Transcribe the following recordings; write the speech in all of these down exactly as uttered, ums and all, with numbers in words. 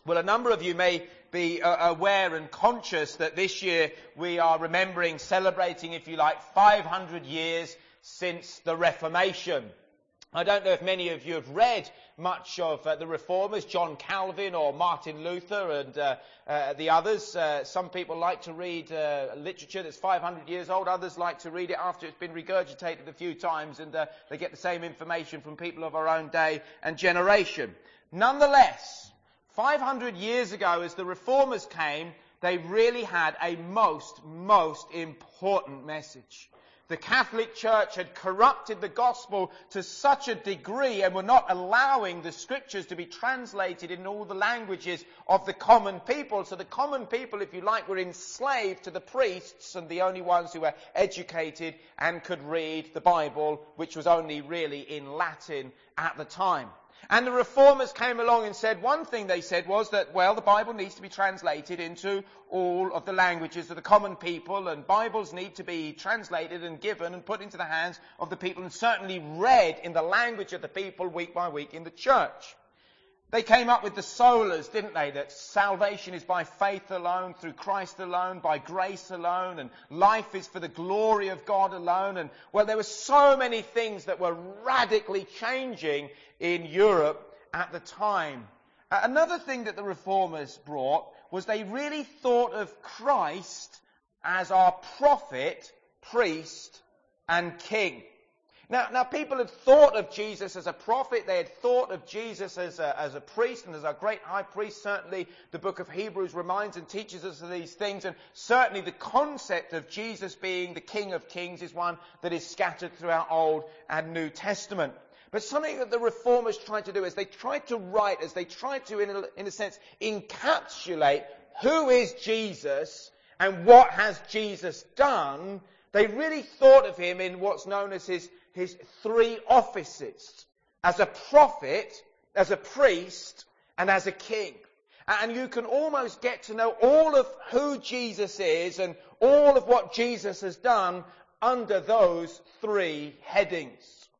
Well, a number of you may be uh, aware and conscious that this year we are remembering, celebrating, if you like, five hundred years since the Reformation. I don't know if many of you have read much of uh, the Reformers, John Calvin or Martin Luther and uh, uh, the others. Uh, some people like to read uh, literature that's five hundred years old. Others like to read it after it's been regurgitated a few times, and uh, they get the same information from people of our own day and generation. Nonetheless, five hundred years ago, as the Reformers came, they really had a most, most important message. The Catholic Church had corrupted the gospel to such a degree and were not allowing the scriptures to be translated in all the languages of the common people. So the common people, if you like, were enslaved to the priests and the only ones who were educated and could read the Bible, which was only really in Latin at the time. And the Reformers came along and said, one thing they said was that, well, the Bible needs to be translated into all of the languages of the common people, and Bibles need to be translated and given and put into the hands of the people, and certainly read in the language of the people week by week in the church. They came up with the solas, didn't they? That salvation is by faith alone, through Christ alone, by grace alone, and life is for the glory of God alone. And, well, there were so many things that were radically changing in Europe at the time. Uh, another thing that the Reformers brought was they really thought of Christ as our prophet, priest, and king. Now, now people had thought of Jesus as a prophet. They had thought of Jesus as a, as a priest and as a great high priest. Certainly the book of Hebrews reminds and teaches us of these things. And certainly the concept of Jesus being the King of Kings is one that is scattered throughout Old and New Testament. But something that the Reformers tried to do is they tried to write, as they tried to, in a, in a sense, encapsulate who is Jesus and what has Jesus done. They really thought of him in what's known as his his three offices, as a prophet, as a priest, and as a king. And you can almost get to know all of who Jesus is and all of what Jesus has done under those three headings.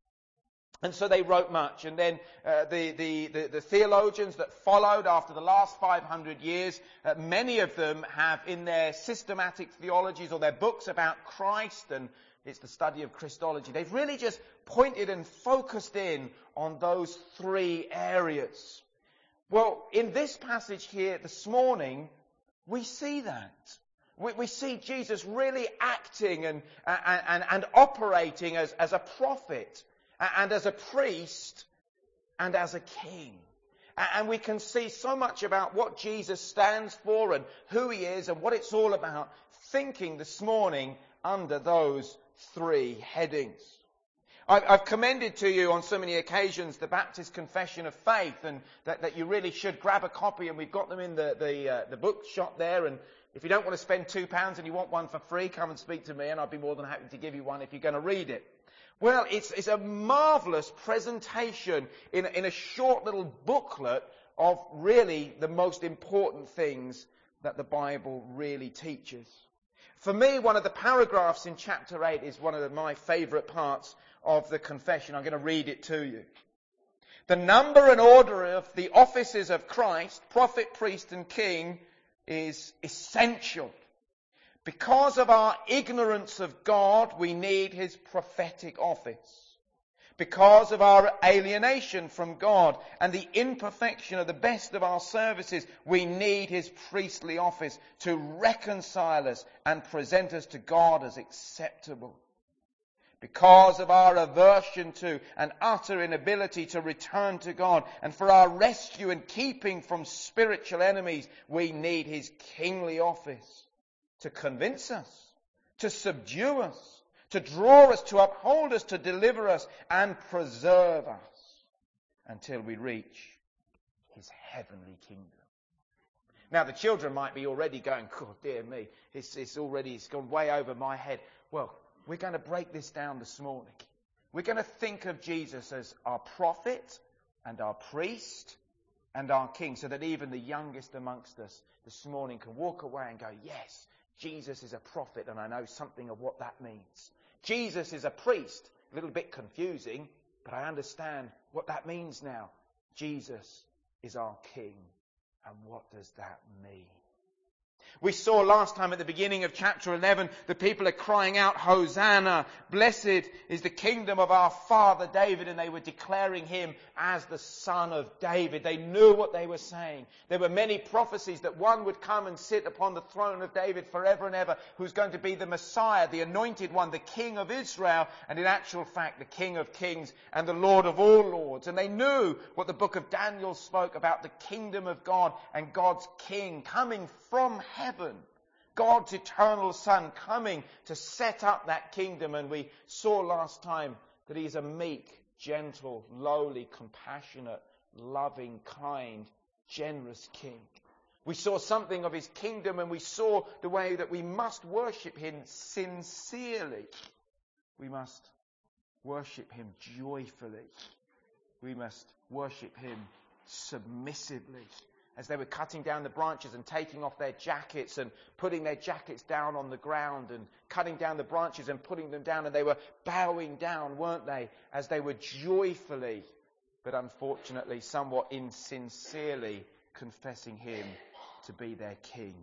And so they wrote much. And then uh, the, the, the, the theologians that followed after the last five hundred years, uh, many of them have in their systematic theologies or their books about Christ, and it's the study of Christology, they've really just pointed and focused in on those three areas. Well, in this passage here this morning, we see that. We, we see Jesus really acting and, and, and, and operating as, as a prophet, and as a priest, and as a king. And we can see so much about what Jesus stands for and who he is and what it's all about, thinking this morning under those three headings. I've commended to you on so many occasions the Baptist Confession of Faith, and that, that you really should grab a copy, and we've got them in the, the, uh, the bookshop there. And if you don't want to spend two pounds and you want one for free, come and speak to me and I'd be more than happy to give you one if you're going to read it. Well, it's, it's a marvellous presentation in, in a short little booklet of really the most important things that the Bible really teaches. For me, one of the paragraphs in chapter eight is one of my favourite parts of the confession. I'm going to read it to you. The number and order of the offices of Christ, prophet, priest and king, is essential. Because of our ignorance of God, we need his prophetic office. Because of our alienation from God and the imperfection of the best of our services, we need his priestly office to reconcile us and present us to God as acceptable. Because of our aversion to and utter inability to return to God, and for our rescue and keeping from spiritual enemies, we need his kingly office to convince us, to subdue us, to draw us, to uphold us, to deliver us, and preserve us until we reach his heavenly kingdom. Now, the children might be already going, oh, dear me, it's, it's already, it's gone way over my head. Well, we're going to break this down this morning. We're going to think of Jesus as our prophet and our priest and our king, so that even the youngest amongst us this morning can walk away and go, yes, Jesus is a prophet, and I know something of what that means. Jesus is a priest. A little bit confusing, but I understand what that means now. Jesus is our king And what does that mean? We saw last time at the beginning of chapter eleven, the people are crying out, Hosanna, blessed is the kingdom of our father David, and they were declaring him as the son of David. They knew what they were saying. There were many prophecies that one would come and sit upon the throne of David forever and ever, who's going to be the Messiah, the anointed one, the King of Israel, and in actual fact, the King of kings and the Lord of all lords. And they knew what the book of Daniel spoke about, the kingdom of God and God's King coming from heaven, God's eternal Son coming to set up that kingdom. And we saw last time that he's a meek, gentle, lowly, compassionate, loving, kind, generous King. We saw something of his kingdom, and we saw the way that we must worship him sincerely. We must worship him joyfully. We must worship him submissively. As they were cutting down the branches and taking off their jackets and putting their jackets down on the ground and cutting down the branches and putting them down, and they were bowing down, weren't they, as they were joyfully, but unfortunately somewhat insincerely, confessing him to be their King.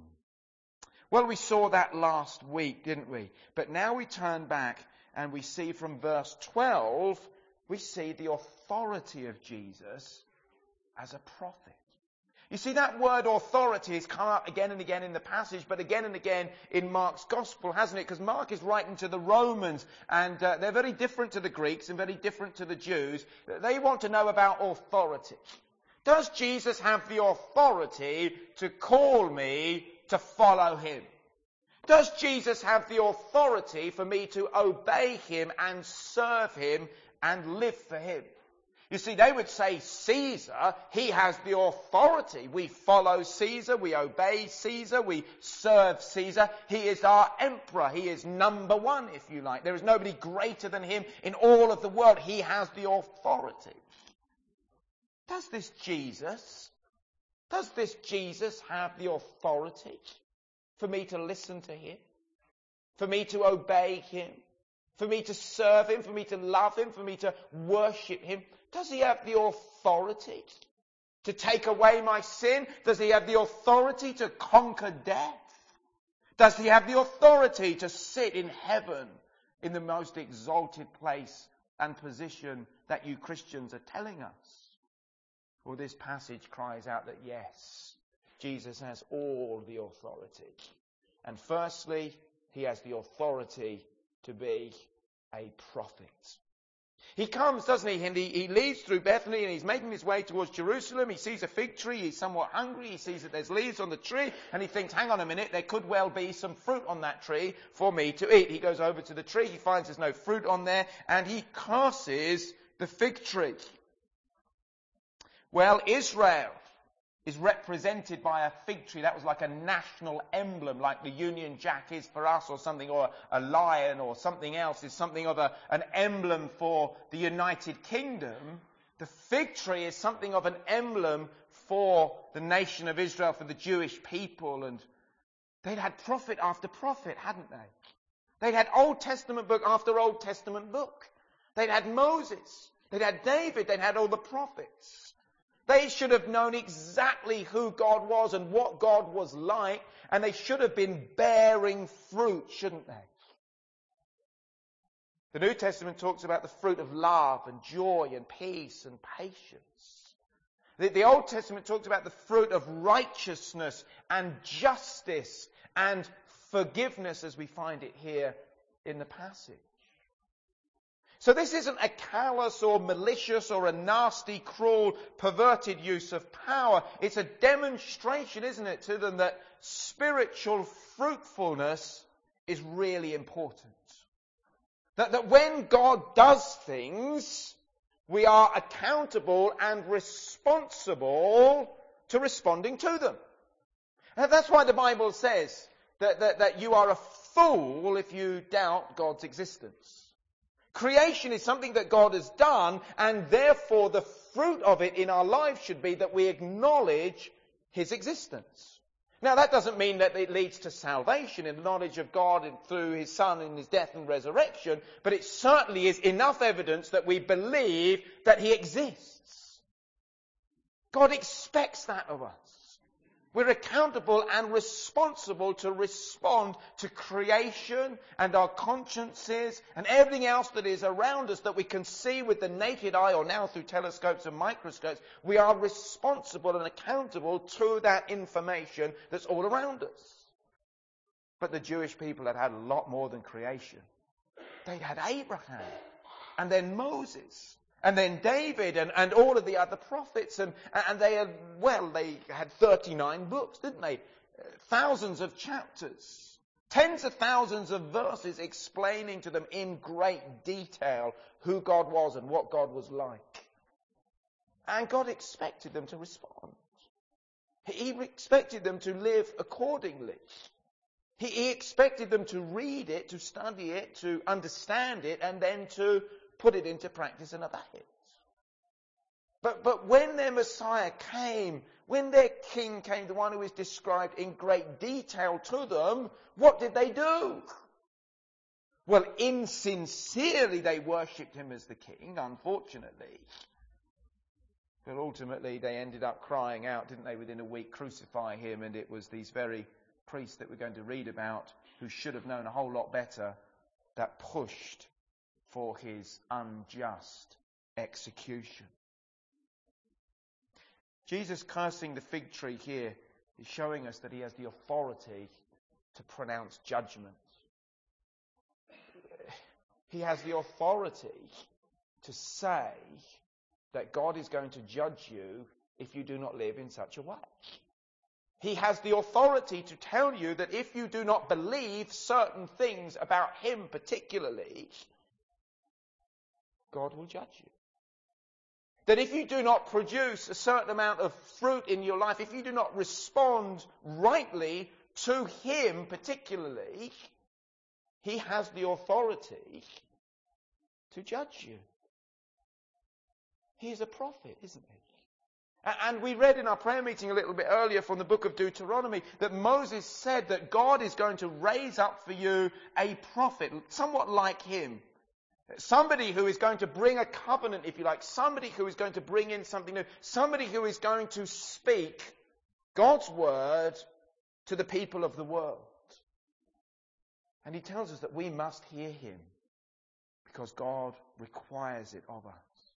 Well, we saw that last week, didn't we? But now we turn back and we see from verse twelve, we see the authority of Jesus as a prophet. You see, that word authority has come up again and again in the passage, but again and again in Mark's Gospel, hasn't it? Because Mark is writing to the Romans, and uh, they're very different to the Greeks and very different to the Jews. They want to know about authority. Does Jesus have the authority to call me to follow him? Does Jesus have the authority for me to obey him and serve him and live for him? You see, they would say Caesar, he has the authority. We follow Caesar, we obey Caesar, we serve Caesar. He is our emperor. He is number one, if you like. There is nobody greater than him in all of the world. He has the authority. Does this Jesus, does this Jesus have the authority for me to listen to him? For me to obey him? For me to serve him? For me to love him? For me to worship him? Does he have the authority to take away my sin? Does he have the authority to conquer death? Does he have the authority to sit in heaven in the most exalted place and position that you Christians are telling us? Well, this passage cries out that yes, Jesus has all the authority. And firstly, he has the authority to be a prophet. He comes, doesn't he? And he, he leaves through Bethany and he's making his way towards Jerusalem. He sees a fig tree. He's somewhat hungry. He sees that there's leaves on the tree. And he thinks, hang on a minute, there could well be some fruit on that tree for me to eat. He goes over to the tree. He finds there's no fruit on there. And he curses the fig tree. Well, Israel is represented by a fig tree. That was like a national emblem, like the Union Jack is for us or something, or a lion or something else is something of a, an emblem for the United Kingdom. The fig tree is something of an emblem for the nation of Israel, for the Jewish people. And they'd had prophet after prophet, hadn't they? They'd had Old Testament book after Old Testament book. They'd had Moses. They'd had David. They'd had all the prophets. They should have known exactly who God was and what God was like, and they should have been bearing fruit, shouldn't they? The New Testament talks about the fruit of love and joy and peace and patience. The, the Old Testament talks about the fruit of righteousness and justice and forgiveness, as we find it here in the passage. So this isn't a callous or malicious or a nasty, cruel, perverted use of power. It's a demonstration, isn't it, to them that spiritual fruitfulness is really important. That, that when God does things, we are accountable and responsible to responding to them. And that's why the Bible says that, that, that you are a fool if you doubt God's existence. Creation is something that God has done, and therefore the fruit of it in our lives should be that we acknowledge his existence. Now, that doesn't mean that it leads to salvation in the knowledge of God through his Son in his death and resurrection, but it certainly is enough evidence that we believe that he exists. God expects that of us. We're accountable and responsible to respond to creation and our consciences and everything else that is around us that we can see with the naked eye or now through telescopes and microscopes. We are responsible and accountable to that information that's all around us. But the Jewish people had had a lot more than creation. They had Abraham and then Moses. And then David and, and all of the other prophets. And, and they had, well, they had thirty-nine books, didn't they? Thousands of chapters. Tens of thousands of verses explaining to them in great detail who God was and what God was like. And God expected them to respond. He expected them to live accordingly. He, he expected them to read it, to study it, to understand it, and then to put it into practice and obey it. But, but when their Messiah came, when their King came, the one who is described in great detail to them, what did they do? Well, insincerely they worshipped him as the King, unfortunately. But ultimately they ended up crying out, didn't they, within a week, crucify him, and it was these very priests that we're going to read about, who should have known a whole lot better, that pushed for his unjust execution. Jesus cursing the fig tree here is showing us that he has the authority to pronounce judgment. He has the authority to say that God is going to judge you if you do not live in such a way. He has the authority to tell you that if you do not believe certain things about him particularly, God will judge you. That if you do not produce a certain amount of fruit in your life, if you do not respond rightly to him particularly, he has the authority to judge you. He is a prophet, isn't he? And we read in our prayer meeting a little bit earlier from the book of Deuteronomy that Moses said that God is going to raise up for you a prophet, somewhat like him. Somebody who is going to bring a covenant, if you like. Somebody who is going to bring in something new. Somebody who is going to speak God's word to the people of the world. And he tells us that we must hear him because God requires it of us.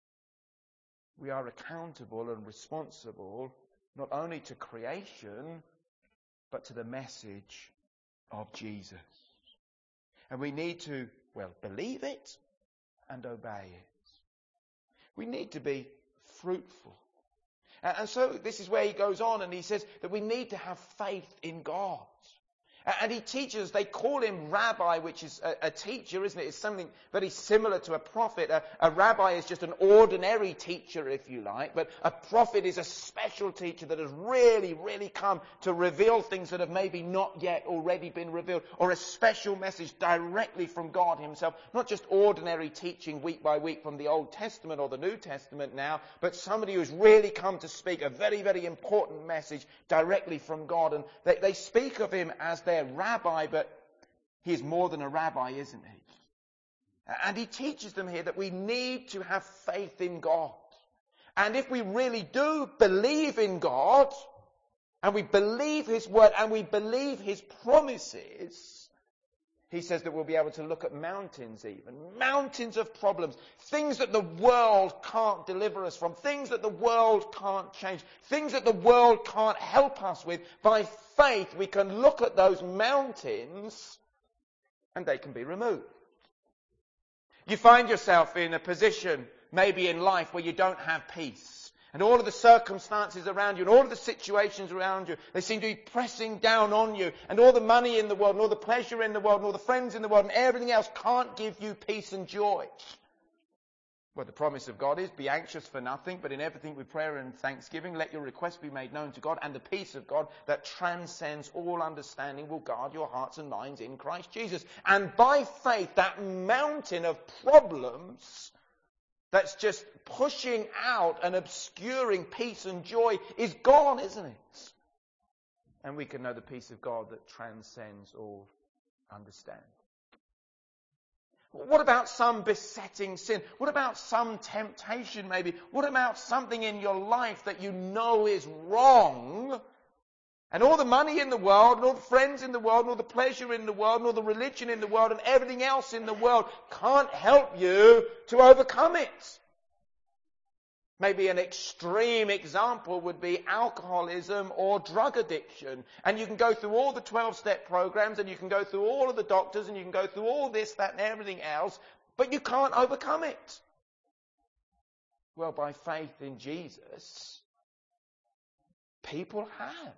We are accountable and responsible not only to creation, but to the message of Jesus. And we need to, well, believe it and obey it. We need to be fruitful. And, and so this is where he goes on and he says that we need to have faith in God. And he teaches, they call him rabbi, which is a, a teacher, isn't it? It's something very similar to a prophet. A, a rabbi is just an ordinary teacher, if you like. But a prophet is a special teacher that has really, really come to reveal things that have maybe not yet already been revealed. Or a special message directly from God himself. Not just ordinary teaching week by week from the Old Testament or the New Testament now. But somebody who's really come to speak a very, very important message directly from God. And they, they speak of him as their rabbi, but he is more than a rabbi, isn't he? And he teaches them here that we need to have faith in God. And if we really do believe in God, and we believe his word, and we believe his promises, he says that we'll be able to look at mountains even. Mountains of problems. Things that the world can't deliver us from. Things that the world can't change. Things that the world can't help us with. By faith, we can look at those mountains and they can be removed. You find yourself in a position, maybe in life, where you don't have peace. And all of the circumstances around you and all of the situations around you, they seem to be pressing down on you. And all the money in the world and all the pleasure in the world and all the friends in the world and everything else can't give you peace and joy. Well, the promise of God is, be anxious for nothing, but in everything with prayer and thanksgiving, let your requests be made known to God, and the peace of God that transcends all understanding will guard your hearts and minds in Christ Jesus. And by faith, that mountain of problems that's just pushing out and obscuring peace and joy is gone, isn't it? And we can know the peace of God that transcends all understanding. What about some besetting sin? What about some temptation maybe? What about something in your life that you know is wrong, And all the money in the world, and all the friends in the world, and all the pleasure in the world, and all the religion in the world, and everything else in the world can't help you to overcome it. Maybe an extreme example would be alcoholism or drug addiction. And you can go through all the twelve-step programs, and you can go through all of the doctors, and you can go through all this, that, and everything else, but you can't overcome it. Well, by faith in Jesus, people have.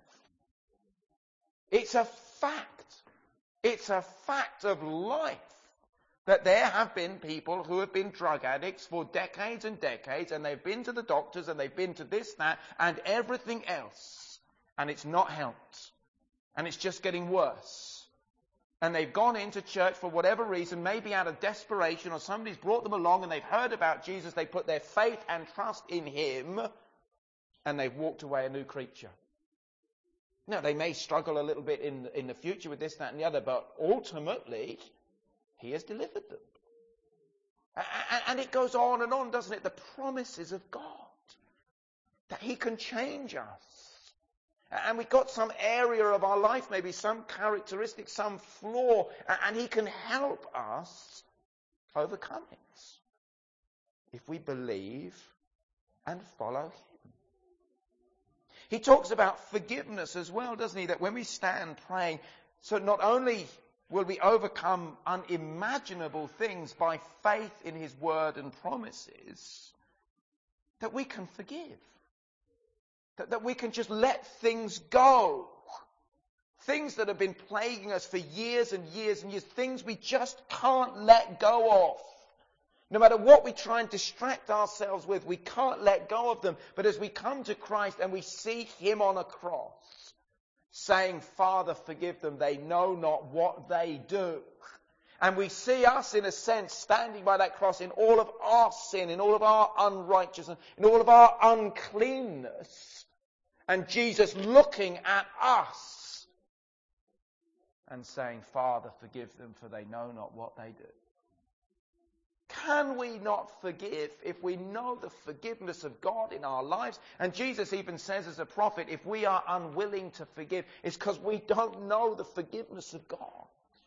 It's a fact. It's a fact of life that there have been people who have been drug addicts for decades and decades, and they've been to the doctors, and they've been to this, that, and everything else, and it's not helped. And it's just getting worse. And they've gone into church for whatever reason, maybe out of desperation, or somebody's brought them along and they've heard about Jesus, they put their faith and trust in Him, and they've walked away a new creature. Now, they may struggle a little bit in, in the future with this, that, and the other, but ultimately, He has delivered them. And, and it goes on and on, doesn't it? The promises of God, that He can change us. And we've got some area of our life, maybe some characteristic, some flaw, and He can help us overcome it if we believe and follow Him. He talks about forgiveness as well, doesn't he? That when we stand praying, so not only will we overcome unimaginable things by faith in His word and promises, that we can forgive. That, that we can just let things go. Things that have been plaguing us for years and years and years. Things we just can't let go of. No matter what we try and distract ourselves with, we can't let go of them. But as we come to Christ and we see Him on a cross, saying, Father, forgive them, they know not what they do. And we see us, in a sense, standing by that cross in all of our sin, in all of our unrighteousness, in all of our uncleanness. And Jesus looking at us and saying, Father, forgive them, for they know not what they do. Can we not forgive if we know the forgiveness of God in our lives? And Jesus even says as a prophet, if we are unwilling to forgive, it's because we don't know the forgiveness of God.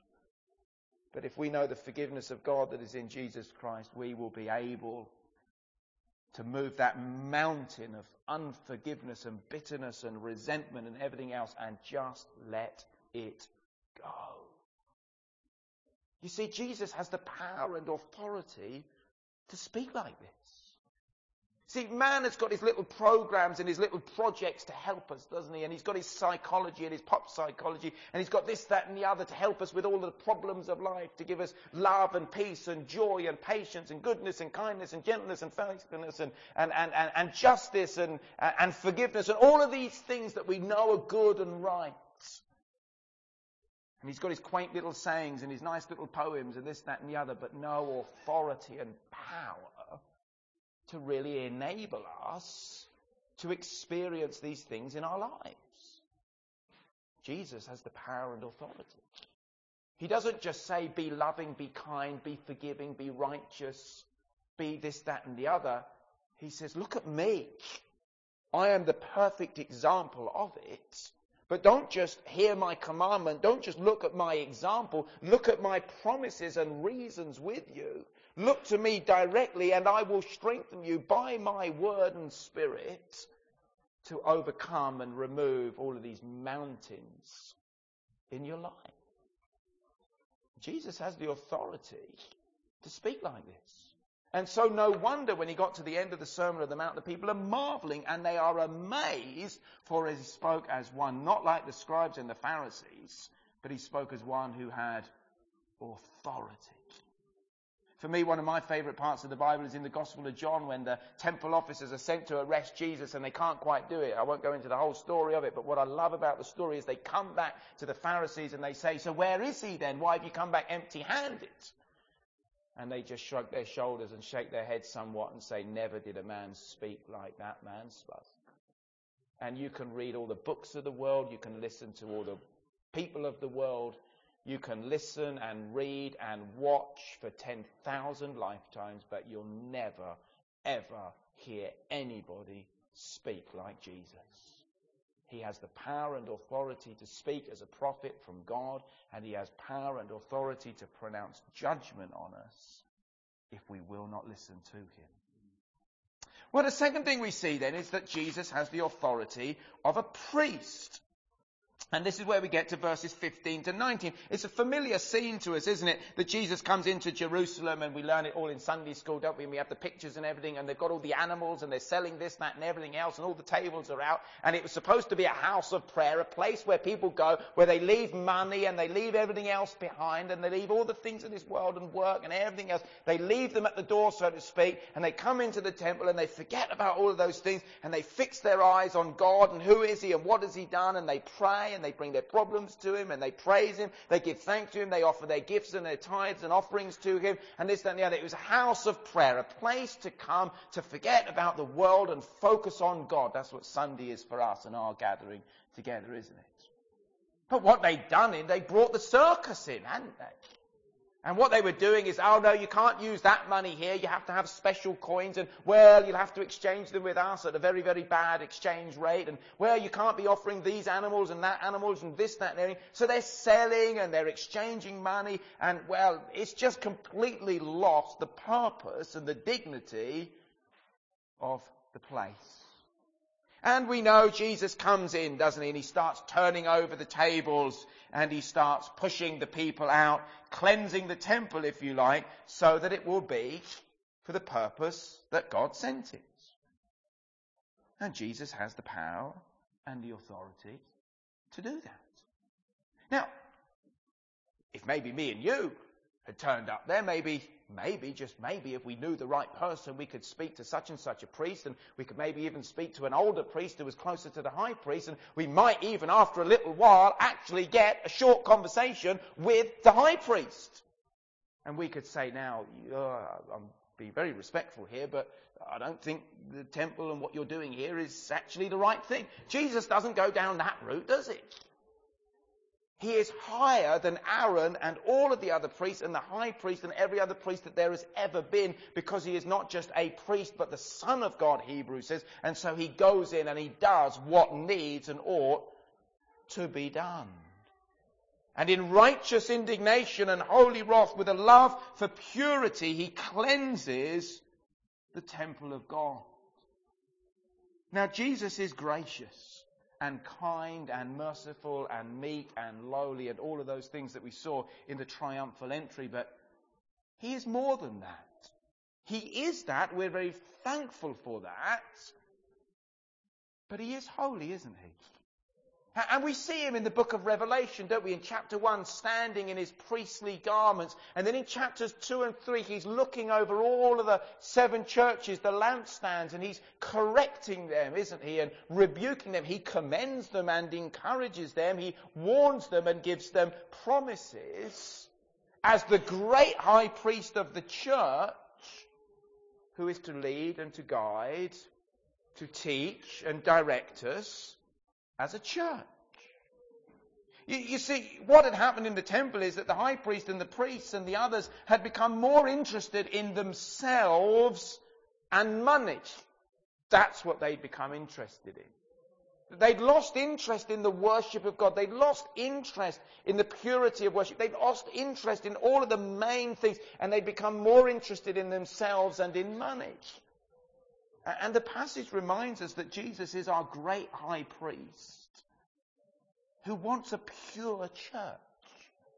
But if we know the forgiveness of God that is in Jesus Christ, we will be able to move that mountain of unforgiveness and bitterness and resentment and everything else and just let it go. You see, Jesus has the power and authority to speak like this. See, man has got his little programs and his little projects to help us, doesn't he? And he's got his psychology and his pop psychology, and he's got this, that, and the other to help us with all the problems of life, to give us love and peace and joy and patience and goodness and kindness and gentleness and faithfulness and, and, and, and, and justice and, and forgiveness and all of these things that we know are good and right. And he's got his quaint little sayings and his nice little poems and this, that, and the other, but no authority and power to really enable us to experience these things in our lives. Jesus has the power and authority. He doesn't just say, be loving, be kind, be forgiving, be righteous, be this, that, and the other. He says, look at me. I am the perfect example of it. But don't just hear my commandment. Don't just look at my example. Look at my promises and reasons with you. Look to me directly, and I will strengthen you by my word and spirit to overcome and remove all of these mountains in your life. Jesus has the authority to speak like this. And so no wonder when he got to the end of the Sermon on the Mount, the people are marveling and they are amazed, for he spoke as one, not like the scribes and the Pharisees, but he spoke as one who had authority. For me, one of my favourite parts of the Bible is in the Gospel of John, when the temple officers are sent to arrest Jesus and they can't quite do it. I won't go into the whole story of it, but what I love about the story is they come back to the Pharisees and they say, so where is he then? Why have you come back empty-handed? And they just shrug their shoulders and shake their heads somewhat and say, never did a man speak like that man spoke. And you can read all the books of the world, you can listen to all the people of the world, you can listen and read and watch for ten thousand lifetimes, but you'll never, ever hear anybody speak like Jesus. He has the power and authority to speak as a prophet from God, and he has power and authority to pronounce judgment on us if we will not listen to him. Well, the second thing we see then is that Jesus has the authority of a priest. And this is where we get to verses fifteen to nineteen. It's a familiar scene to us, isn't it? That Jesus comes into Jerusalem, and we learn it all in Sunday school, don't we? And we have the pictures and everything, and they've got all the animals, and they're selling this, that, and everything else, and all the tables are out. And it was supposed to be a house of prayer, a place where people go, where they leave money, and they leave everything else behind, and they leave all the things in this world and work and everything else. They leave them at the door, so to speak, and they come into the temple, and they forget about all of those things, and they fix their eyes on God, and who is he, and what has he done, and they pray, and they bring their problems to him, and they praise him, they give thanks to him, they offer their gifts and their tithes and offerings to him, and this, that, and the other. It was a house of prayer, a place to come to forget about the world and focus on God. That's what Sunday is for us and our gathering together, isn't it? But what they'd done in, they brought the circus in, hadn't they? And what they were doing is, oh no, you can't use that money here, you have to have special coins, and well, you'll have to exchange them with us at a very, very bad exchange rate, and well, you can't be offering these animals and that animals and this, that, and everything. So they're selling and they're exchanging money, and well, it's just completely lost the purpose and the dignity of the place. And we know Jesus comes in, doesn't he? And he starts turning over the tables, and he starts pushing the people out, cleansing the temple, if you like, so that it will be for the purpose that God sent it. And Jesus has the power and the authority to do that. Now, if maybe me and you had turned up there, maybe, maybe, just maybe, if we knew the right person, we could speak to such and such a priest, and we could maybe even speak to an older priest who was closer to the high priest, and we might even, after a little while, actually get a short conversation with the high priest. And we could say, now, uh, I'm being very respectful here, but I don't think the temple and what you're doing here is actually the right thing. Jesus doesn't go down that route, does he? He is higher than Aaron and all of the other priests and the high priest and every other priest that there has ever been, because he is not just a priest but the Son of God, Hebrews says. And so he goes in and he does what needs and ought to be done. And in righteous indignation and holy wrath, with a love for purity, he cleanses the temple of God. Now Jesus is gracious and kind and merciful and meek and lowly and all of those things that we saw in the triumphal entry, but he is more than that. He is that. We're very thankful for that. But he is holy, isn't he? And we see him in the book of Revelation, don't we? In chapter one, standing in his priestly garments. And then in chapters two and three, he's looking over all of the seven churches, the lampstands, and he's correcting them, isn't he? And rebuking them. He commends them and encourages them. He warns them and gives them promises as the great high priest of the church, who is to lead and to guide, to teach and direct us as a church. You, you see, what had happened in the temple is that the high priest and the priests and the others had become more interested in themselves and money. That's what they'd become interested in. They'd lost interest in the worship of God. They'd lost interest in the purity of worship. They'd lost interest in all of the main things, and they'd become more interested in themselves and in money. And the passage reminds us that Jesus is our great high priest who wants a pure church.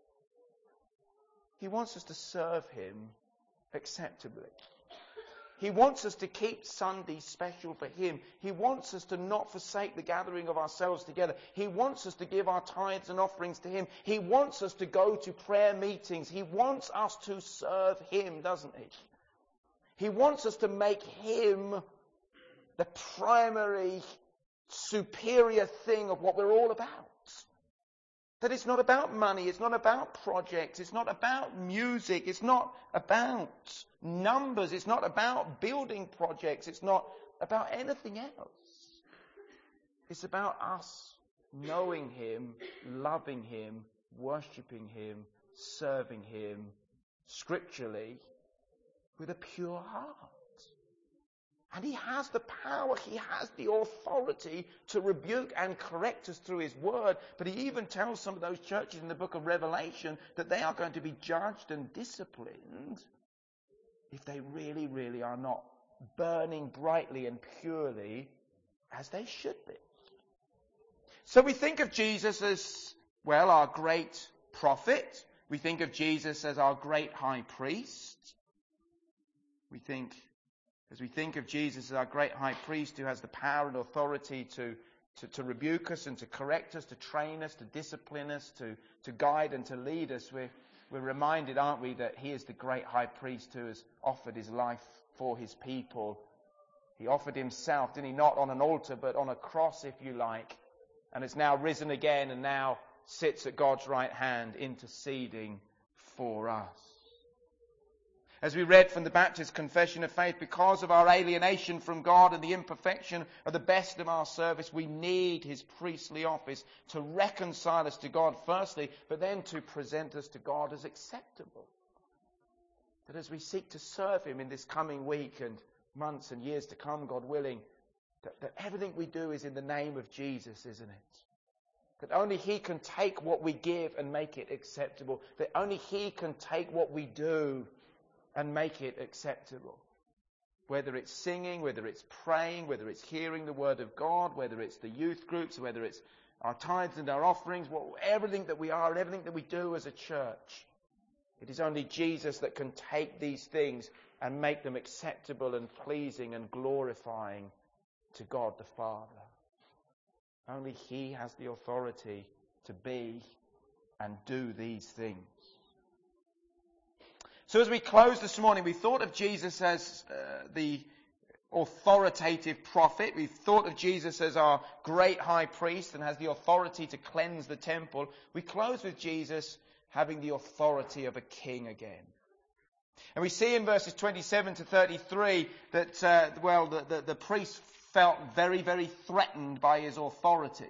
He wants us to serve him acceptably. He wants us to keep Sunday special for him. He wants us to not forsake the gathering of ourselves together. He wants us to give our tithes and offerings to him. He wants us to go to prayer meetings. He wants us to serve him, doesn't he? He wants us to make him the primary, superior thing of what we're all about. That it's not about money, it's not about projects, it's not about music, it's not about numbers, it's not about building projects, it's not about anything else. It's about us knowing him, loving him, worshipping him, serving him, scripturally, with a pure heart. And he has the power, he has the authority to rebuke and correct us through his word. But he even tells some of those churches in the book of Revelation that they are going to be judged and disciplined if they really, really are not burning brightly and purely as they should be. So we think of Jesus as, well, our great prophet. We think of Jesus as our great high priest. We think, as we think of Jesus as our great high priest who has the power and authority to, to, to rebuke us and to correct us, to train us, to discipline us, to, to guide and to lead us, we're, we're reminded, aren't we, that he is the great high priest who has offered his life for his people. He offered himself, didn't he, not on an altar, but on a cross, if you like, and has now risen again and now sits at God's right hand interceding for us. As we read from the Baptist Confession of Faith, because of our alienation from God and the imperfection of the best of our service, we need his priestly office to reconcile us to God firstly, but then to present us to God as acceptable. That as we seek to serve him in this coming week and months and years to come, God willing, that, that everything we do is in the name of Jesus, isn't it? That only he can take what we give and make it acceptable. That only he can take what we do and make it acceptable. Whether it's singing, whether it's praying, whether it's hearing the word of God, whether it's the youth groups, whether it's our tithes and our offerings, what, everything that we are and everything that we do as a church. It is only Jesus that can take these things and make them acceptable and pleasing and glorifying to God the Father. Only he has the authority to be and do these things. So as we close this morning, we thought of Jesus as uh, the authoritative prophet. We've thought of Jesus as our great high priest and has the authority to cleanse the temple. We close with Jesus having the authority of a king again. And we see in verses twenty-seven to thirty-three that, uh, well, the, the, the priest felt very, very threatened by his authority.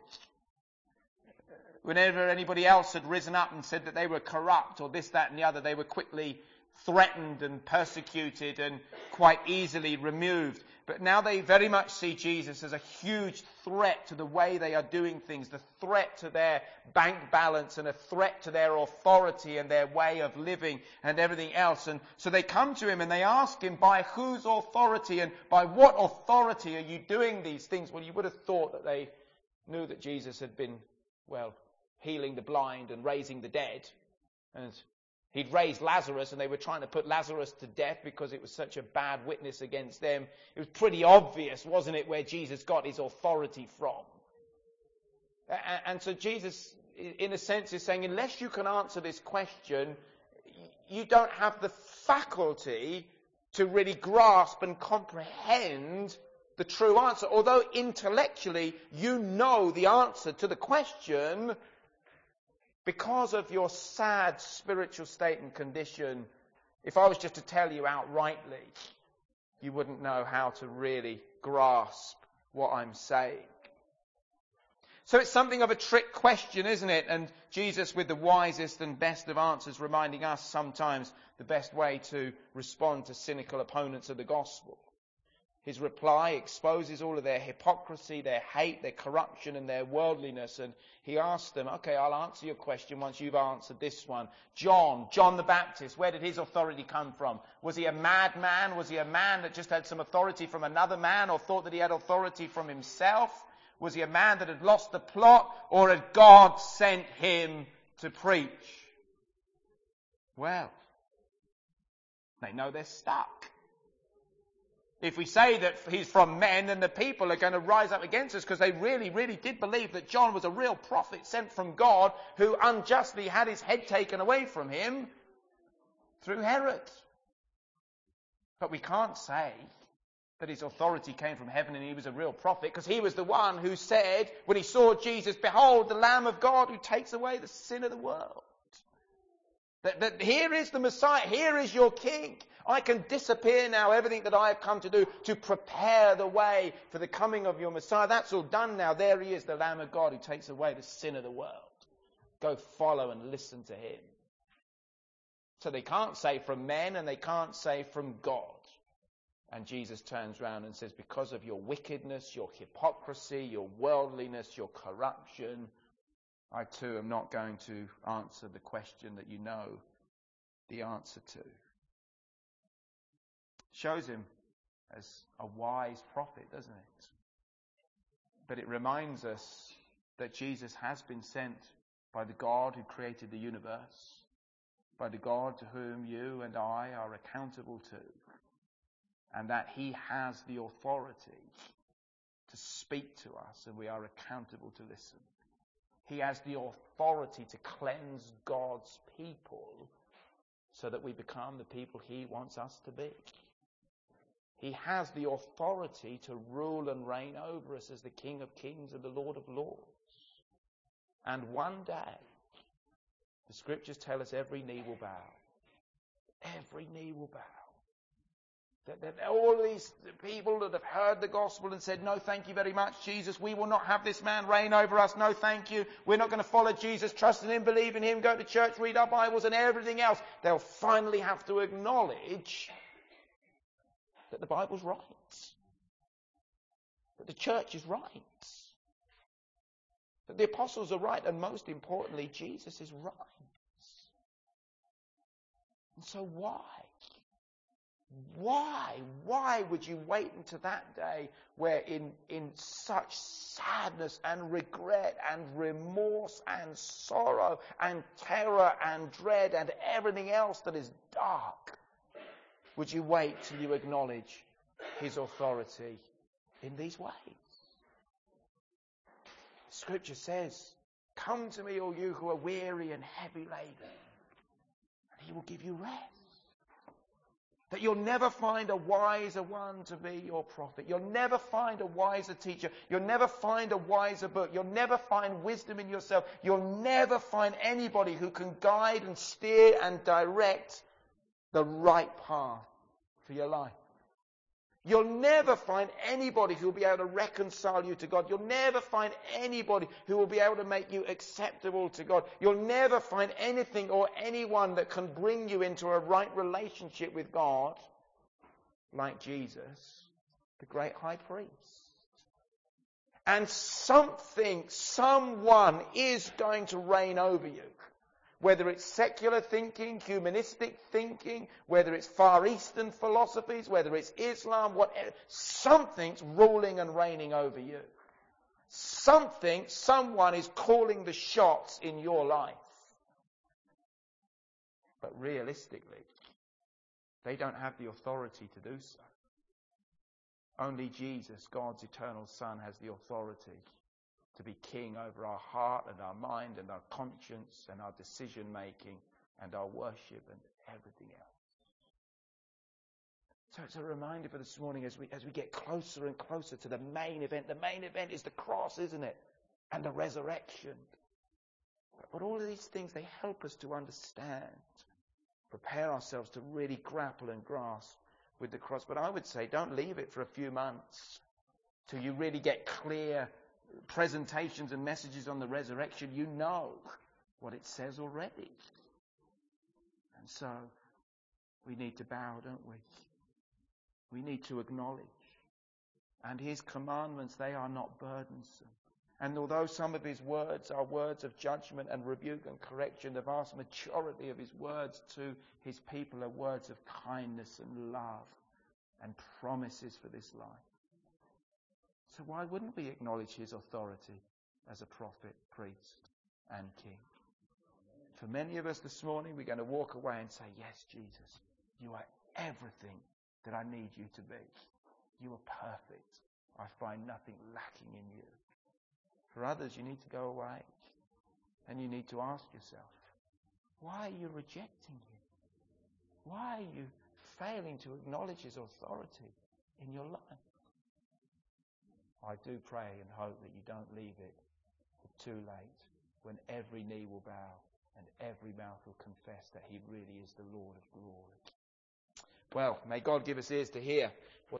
Whenever anybody else had risen up and said that they were corrupt or this, that and the other, they were quickly threatened and persecuted and quite easily removed. But now they very much see Jesus as a huge threat to the way they are doing things, the threat to their bank balance and a threat to their authority and their way of living and everything else. And so they come to him and they ask him, by whose authority and by what authority are you doing these things? Well, you would have thought that they knew that Jesus had been, well, healing the blind and raising the dead. And he'd raised Lazarus and they were trying to put Lazarus to death because it was such a bad witness against them. It was pretty obvious, wasn't it, where Jesus got his authority from. And so Jesus, in a sense, is saying, unless you can answer this question, you don't have the faculty to really grasp and comprehend the true answer. Although intellectually you know the answer to the question, because of your sad spiritual state and condition, if I was just to tell you outrightly, you wouldn't know how to really grasp what I'm saying. So it's something of a trick question, isn't it? And Jesus, with the wisest and best of answers, reminding us sometimes the best way to respond to cynical opponents of the gospel. His reply exposes all of their hypocrisy, their hate, their corruption and their worldliness. And he asks them, okay, I'll answer your question once you've answered this one. John, John the Baptist, where did his authority come from? Was he a madman? Was he a man that just had some authority from another man or thought that he had authority from himself? Was he a man that had lost the plot, or had God sent him to preach? Well, they know they're stuck. If we say that he's from men, then the people are going to rise up against us because they really, really did believe that John was a real prophet sent from God who unjustly had his head taken away from him through Herod. But we can't say that his authority came from heaven and he was a real prophet, because he was the one who said, when he saw Jesus, behold, the Lamb of God who takes away the sin of the world. That, that here is the Messiah, here is your King. I can disappear now, everything that I have come to do to prepare the way for the coming of your Messiah. That's all done now. There he is, the Lamb of God who takes away the sin of the world. Go follow and listen to him. So they can't say from men and they can't say from God. And Jesus turns around and says, because of your wickedness, your hypocrisy, your worldliness, your corruption, I too am not going to answer the question that you know the answer to. Shows him as a wise prophet, doesn't it? But it reminds us that Jesus has been sent by the God who created the universe, by the God to whom you and I are accountable to, and that he has the authority to speak to us, and we are accountable to listen. He has the authority to cleanse God's people so that we become the people he wants us to be. He has the authority to rule and reign over us as the King of Kings and the Lord of Lords. And one day, the scriptures tell us every knee will bow. Every knee will bow. That, that all these people that have heard the gospel and said, no, thank you very much, Jesus. We will not have this man reign over us. No, thank you. We're not going to follow Jesus, trust in him, believe in him, go to church, read our Bibles and everything else. They'll finally have to acknowledge that the Bible's right. That the church is right. That the apostles are right. And most importantly, Jesus is right. And so why? Why? Why would you wait until that day where in, in such sadness and regret and remorse and sorrow and terror and dread and everything else that is dark, would you wait till you acknowledge his authority in these ways? Scripture says, come to me, all you who are weary and heavy laden, and he will give you rest. That you'll never find a wiser one to be your prophet. You'll never find a wiser teacher. You'll never find a wiser book. You'll never find wisdom in yourself. You'll never find anybody who can guide and steer and direct the right path for your life. You'll never find anybody who will be able to reconcile you to God. You'll never find anybody who will be able to make you acceptable to God. You'll never find anything or anyone that can bring you into a right relationship with God like Jesus, the great high priest. And something, someone is going to reign over you. Whether it's secular thinking, humanistic thinking, whether it's Far Eastern philosophies, whether it's Islam, whatever, something's ruling and reigning over you. Something, someone is calling the shots in your life. But realistically, they don't have the authority to do so. Only Jesus, God's eternal Son, has the authority to be king over our heart and our mind and our conscience and our decision making and our worship and everything else. So it's a reminder for this morning as we as we get closer and closer to the main event. The main event is the cross, isn't it? And the resurrection. But, but all of these things, they help us to understand, prepare ourselves to really grapple and grasp with the cross. But I would say don't leave it for a few months till you really get clear presentations and messages on the resurrection. You know what it says already. And so we need to bow, don't we? We need to acknowledge. And his commandments, they are not burdensome. And although some of his words are words of judgment and rebuke and correction, the vast majority of his words to his people are words of kindness and love and promises for this life. So why wouldn't we acknowledge his authority as a prophet, priest, and king? For many of us this morning, we're going to walk away and say, yes, Jesus, you are everything that I need you to be. You are perfect. I find nothing lacking in you. For others, you need to go away and you need to ask yourself, why are you rejecting him? Why are you failing to acknowledge his authority in your life? I do pray and hope that you don't leave it too late when every knee will bow and every mouth will confess that he really is the Lord of glory. Well, may God give us ears to hear what